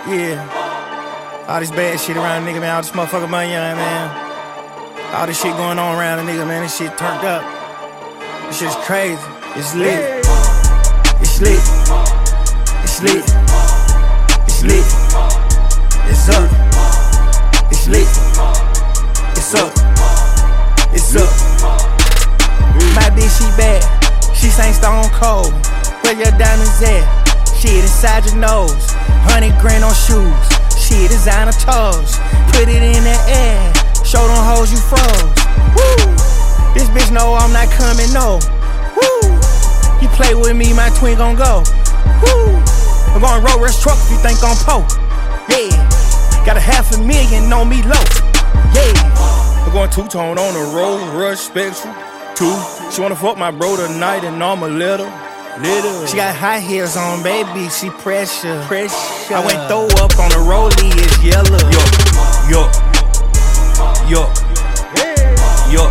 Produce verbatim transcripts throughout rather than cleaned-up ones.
Yeah. All this bad shit around the nigga, man. All this motherfucking money, man. All this shit going on around the nigga, man. This shit turned up. This shit's crazy. It's lit. It's lit. It's lit. It's lit. It's up. It's lit. It's up. It's up. My bitch, she bad. She sang Stone Cold. Where your diamonds at? Shit inside your nose. Hundred grand on shoes. Shit designer toes. Put it in the air. Show them hoes you froze. Woo! This bitch know I'm not coming, no. Woo! You play with me, my twin gon' go. Woo! I'm going road rush truck if you think I'm po. Yeah. Got a half a million on me low. Yeah. I'm going two-tone on the road rush spectrum. Two. She wanna fuck my bro tonight and I'ma let her. Little. She got high heels on, baby, she pressure. Pressure. I went throw up on the rollie, it's yellow. Yo, yo, yo, yo,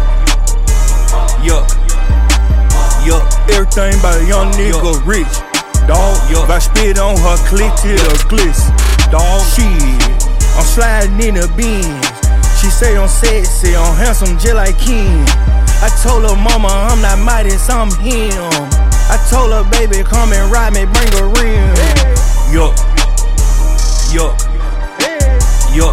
yo, yo. Everything by a young nigga yo. Rich, dog. Yo. If I spit on her click, it'll glitz, dog. Shit, I'm sliding in the beans. She say I'm sexy, I'm handsome, just like Ken. I told her mama I'm not Midas, I'm him. I told her, baby, come and ride me, bring a ring. Yuck, yuck, yuck,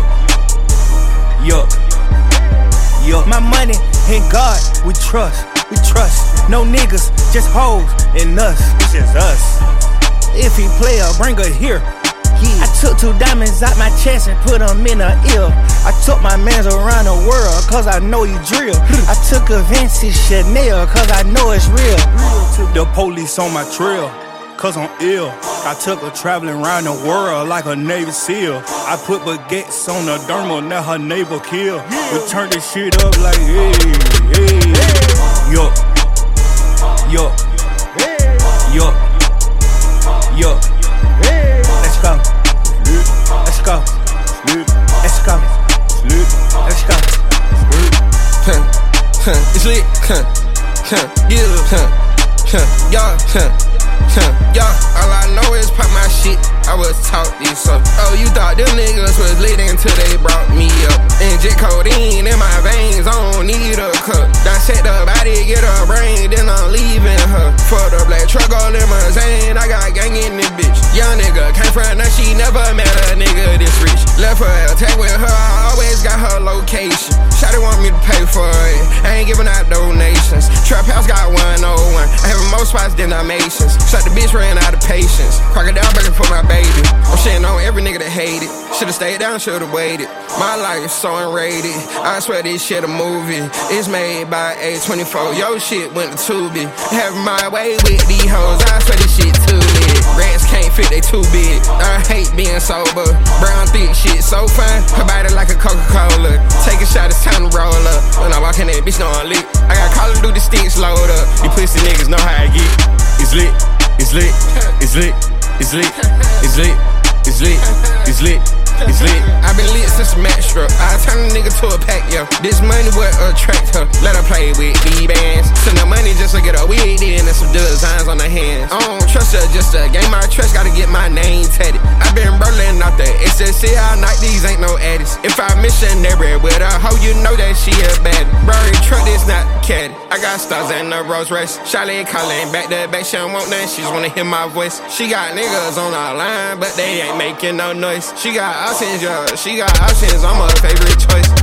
yuck, yuck. My money and God, we trust, we trust. No niggas, just hoes and us. It's just us. If he play her, bring her here. Yeah. I took two diamonds out my chest and put them in her ear. I took my mans around the world cause I know he drill. I took a Vinci Chanel cause I know it's real. The police on my trail cause I'm ill. I took her traveling around the world like a Navy SEAL. I put baguettes on the dermal, now her neighbor kill. We turn this shit up like hey, hey. Yuck, yuck, yuck, yuck. Let's go. Let's go. Let's go. Let's go. Huh, huh, it's lit. Huh, huh, yeah, huh, huh, yeah, huh, huh, yeah. All I know is pop my shit. I was taught this up. Oh, you thought them niggas was lit until they brought me up. Inject codeine in my veins, I don't need a cup. Dissect the body, get her brain, then I'm leaving her. For the black truck all limousine, I got gang in this bitch. Young nigga came from her, she never met a nigga this rich. Left her attack with her, I always got her location. Shawty want me to pay for it, I ain't giving out donations. Trap house got one oh one, I have more spots than Dalmatians. Shot the bitch, ran out of patience. Crocodile begging for my baby. I'm shitting on every nigga that hate it. Should've stayed down, should've waited. My life so unrated, I swear this shit a movie. It's made by A twenty-four, yo shit went to Tubi. Having my way with these hoes, I swear this shit too lit. Rats can't fit, they too big. I hate being sober. Brown thick shit so fine, her body like a Coca-Cola. Take a shot, it's time to roll up. When I walk in that bitch, know I'm lit. I got Call of Duty sticks load up. You pussy niggas know how I get. It's lit, it's lit, it's lit, it's lit, it's lit, it's lit, it's lit. It's lit. I been lit since a match struck. I turn a nigga to a pack, yo. This money what attract her. Let her play with these bands. Send her money just to get her weed in and some designs on her hands. I don't trust her, just a game my trust. Gotta get my name tatted. I been burling out there. It's just see all night. These ain't no addicts. If I missionary with her hoe, you know that she a bad. Burry truck, this not caddy. I got stars in the Rolls Royce. Charlie calling back to back. She don't want nothing. She just wanna hear my voice. She got niggas on our line, but they ain't making no noise. She got options, yeah. She got options, I'm her favorite choice.